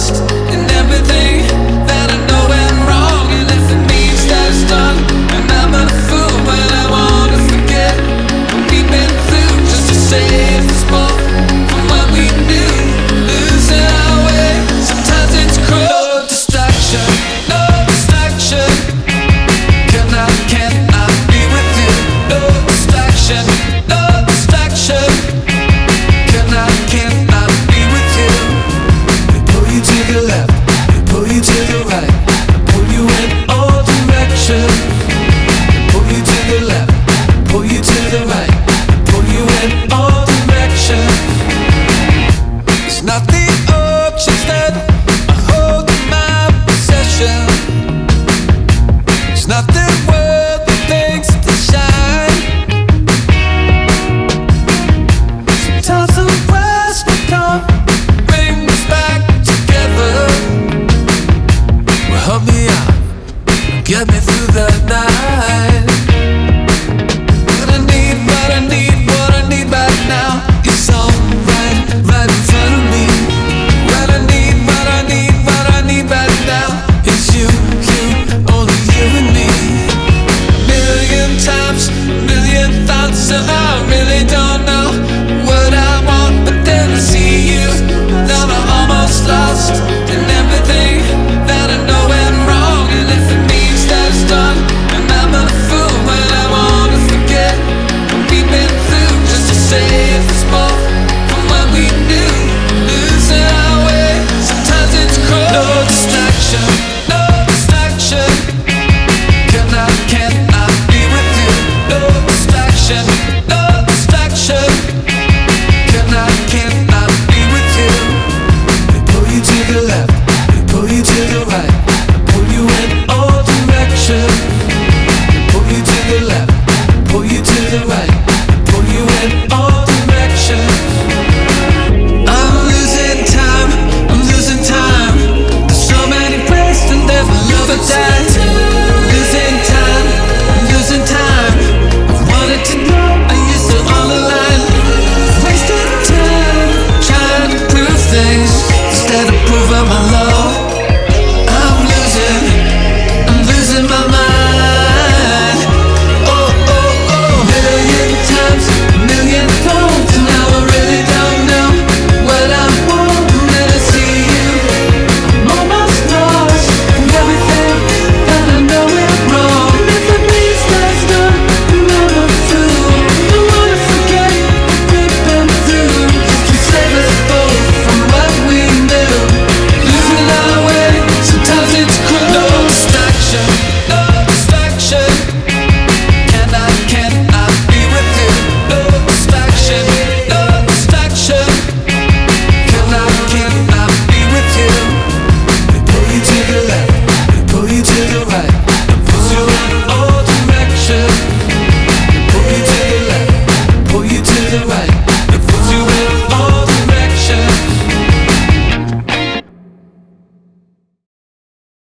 lost in everything that I know went wrong. And if it means that it's done, and I'm a fool when I wanna forget what we've been through, just to save us both from what we knew. Losing our way, sometimes it's cruel. No distraction, no distraction. Cannot be with you. No distraction, no distraction. Cannot be with you. They pull you to the left, they pull you to the right, they pull you in all directions. They pull you to the left, they pull you to the right, they pull you in all directions. It's not the options that I hold in my possession. It's not the world that thinks to shine. Sometimes the worst will come, bring us back together. Well, help me out, get me through the night. What I need right now is all right in front of me. What I need right now is you, only you and me. Million times, million thoughts, so I really don't know what I want, but then I see you. Now I'm almost lost in everything that I know went wrong. And if it means that it's done, and I'm a fool when I wanna forget what we've been through, just to save us both from what we knew. Losing our way, sometimes it's cruel. No distraction, no distraction. Cannot be with you. No distraction, no distraction. Cannot be with you. They pull you to the left,